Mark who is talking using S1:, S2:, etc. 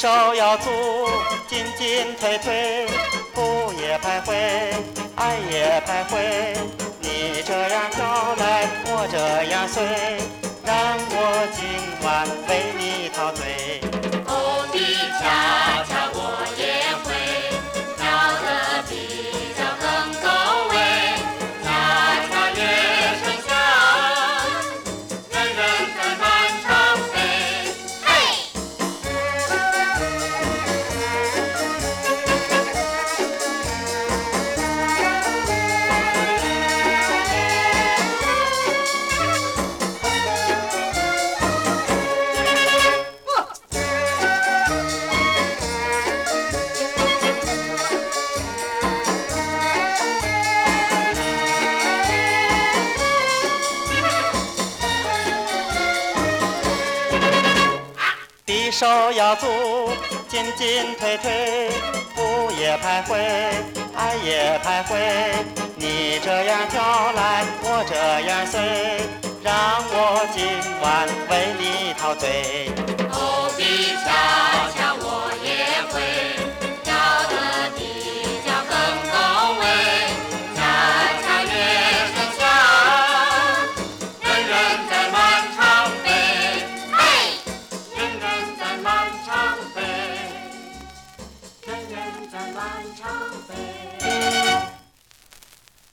S1: 手要足，进进退退，步也徘徊，爱也徘徊。你这样飘来，我这样随，让我今晚为你陶醉。
S2: 哦，你恰恰我也会，跳得比较更到位，恰恰乐声响，人人在满场飞。嘿！
S1: 低手要足，进进退退，步也徘徊，爱也徘徊。你这样飘来，我这样随，让我今晚为你陶醉。
S2: 哦，你恰恰我也会，跳得比较更到位，恰恰乐声响，人人在满场飞。嘿！人人在满场飞，人人在满场飞。